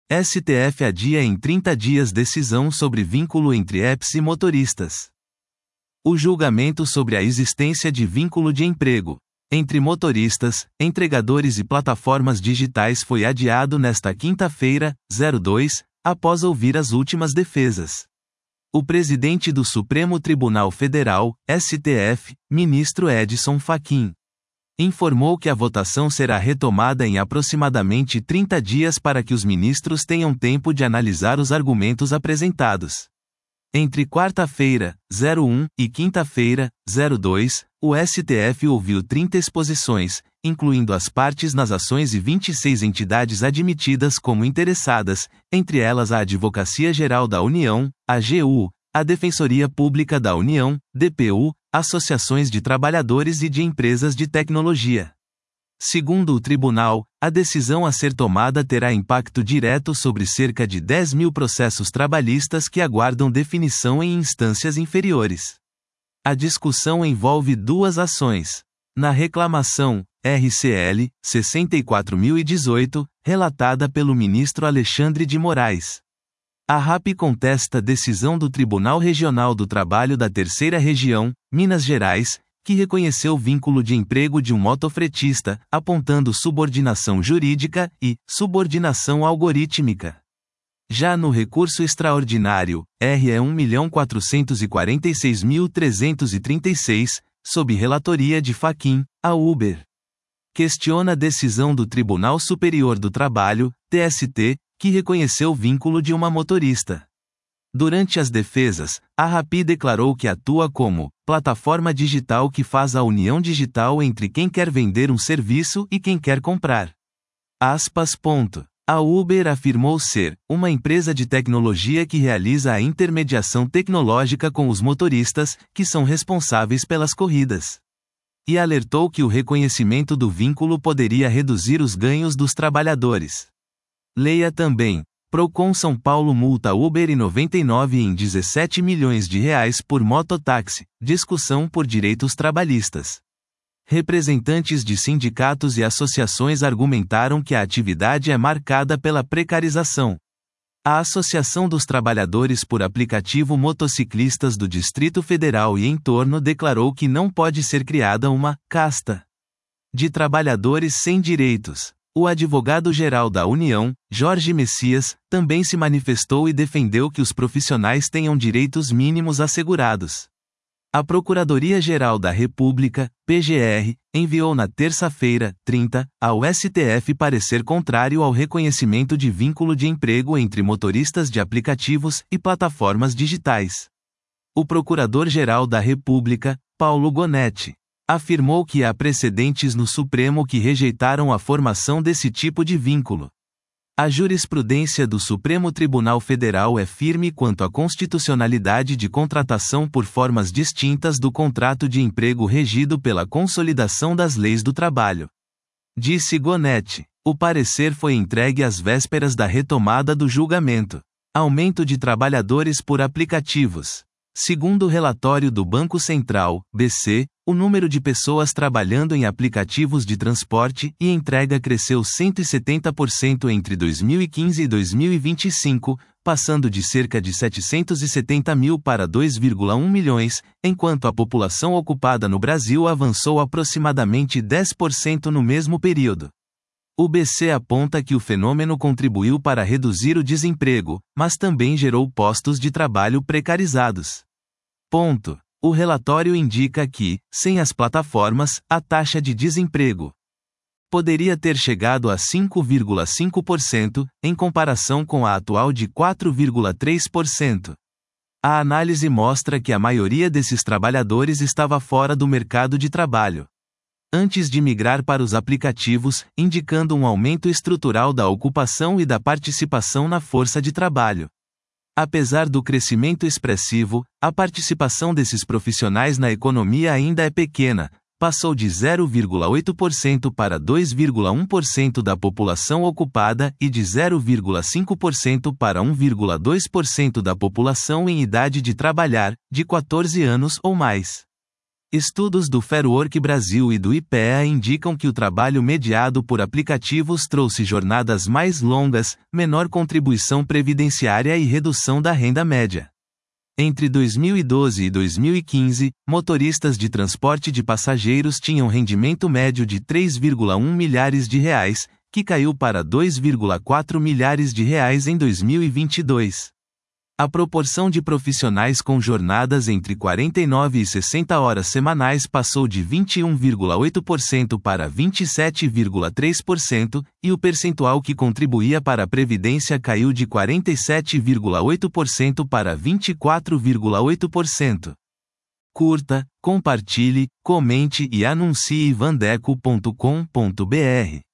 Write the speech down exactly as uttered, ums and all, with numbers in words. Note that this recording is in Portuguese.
S T F adia em trinta dias decisão sobre vínculo entre apps e motoristas. O julgamento sobre a existência de vínculo de emprego entre motoristas, entregadores e plataformas digitais foi adiado nesta quinta-feira, dois, após ouvir as últimas defesas. O presidente do Supremo Tribunal Federal, S T F, ministro Edson Fachin, informou que a votação será retomada em aproximadamente trinta dias para que os ministros tenham tempo de analisar os argumentos apresentados. Entre quarta-feira, um, e quinta-feira, dois, o S T F ouviu trinta exposições, incluindo as partes nas ações e vinte e seis entidades admitidas como interessadas, entre elas a Advocacia Geral da União, a A G U, a Defensoria Pública da União, D P U, associações de trabalhadores e de empresas de tecnologia. Segundo o tribunal, a decisão a ser tomada terá impacto direto sobre cerca de dez mil processos trabalhistas que aguardam definição em instâncias inferiores. A discussão envolve duas ações. Na reclamação, R C L, sessenta e quatro mil e dezoito, relatada pelo ministro Alexandre de Moraes. A R A P contesta a decisão do Tribunal Regional do Trabalho da Terceira Região, Minas Gerais, que reconheceu o vínculo de emprego de um motofretista, apontando subordinação jurídica e subordinação algorítmica. Já no recurso extraordinário, R E um milhão quatrocentos e quarenta e seis mil trezentos e trinta e seis, sob relatoria de Fachin, a Uber questiona a decisão do Tribunal Superior do Trabalho, T S T, que reconheceu o vínculo de uma motorista. Durante as defesas, a R A P declarou que atua como plataforma digital que faz a união digital entre quem quer vender um serviço e quem quer comprar. Aspas. Ponto. A Uber afirmou ser uma empresa de tecnologia que realiza a intermediação tecnológica com os motoristas, que são responsáveis pelas corridas. E alertou que o reconhecimento do vínculo poderia reduzir os ganhos dos trabalhadores. Leia também. Procon São Paulo multa Uber e noventa e nove em dezessete milhões de reais por mototáxi, discussão por direitos trabalhistas. Representantes de sindicatos e associações argumentaram que a atividade é marcada pela precarização. A Associação dos Trabalhadores por Aplicativo Motociclistas do Distrito Federal e entorno declarou que não pode ser criada uma casta de trabalhadores sem direitos. O advogado-geral da União, Jorge Messias, também se manifestou e defendeu que os profissionais tenham direitos mínimos assegurados. A Procuradoria-Geral da República, P G R, enviou na terça-feira, trinta, ao S T F parecer contrário ao reconhecimento de vínculo de emprego entre motoristas de aplicativos e plataformas digitais. O Procurador-Geral da República, Paulo Gonetti, afirmou que há precedentes no Supremo que rejeitaram a formação desse tipo de vínculo. A jurisprudência do Supremo Tribunal Federal é firme quanto à constitucionalidade de contratação por formas distintas do contrato de emprego regido pela consolidação das leis do trabalho. Disse Gonetti. O parecer foi entregue às vésperas da retomada do julgamento. Aumento de trabalhadores por aplicativos. Segundo o relatório do Banco Central, B C, o número de pessoas trabalhando em aplicativos de transporte e entrega cresceu cento e setenta por cento entre dois mil e quinze e dois mil e vinte e cinco, passando de cerca de setecentos e setenta mil para dois vírgula um milhões, enquanto a população ocupada no Brasil avançou aproximadamente dez por cento no mesmo período. O B C aponta que o fenômeno contribuiu para reduzir o desemprego, mas também gerou postos de trabalho precarizados. Ponto. O relatório indica que, sem as plataformas, a taxa de desemprego poderia ter chegado a cinco vírgula cinco por cento, em comparação com a atual de quatro vírgula três por cento. A análise mostra que a maioria desses trabalhadores estava fora do mercado de trabalho antes de migrar para os aplicativos, indicando um aumento estrutural da ocupação e da participação na força de trabalho. Apesar do crescimento expressivo, a participação desses profissionais na economia ainda é pequena, passou de zero vírgula oito por cento para dois vírgula um por cento da população ocupada e de zero vírgula cinco por cento para um vírgula dois por cento da população em idade de trabalhar, de quatorze anos ou mais. Estudos do Fairwork Brasil e do I P E A indicam que o trabalho mediado por aplicativos trouxe jornadas mais longas, menor contribuição previdenciária e redução da renda média. Entre dois mil e doze e dois mil e quinze, motoristas de transporte de passageiros tinham rendimento médio de três vírgula um milhares de reais, que caiu para dois vírgula quatro milhares de reais em dois mil e vinte e dois. A proporção de profissionais com jornadas entre quarenta e nove e sessenta horas semanais passou de vinte e um vírgula oito por cento para vinte e sete vírgula três por cento, e o percentual que contribuía para a Previdência caiu de quarenta e sete vírgula oito por cento para vinte e quatro vírgula oito por cento. Curta, compartilhe, comente e anuncie vandeco ponto com ponto br.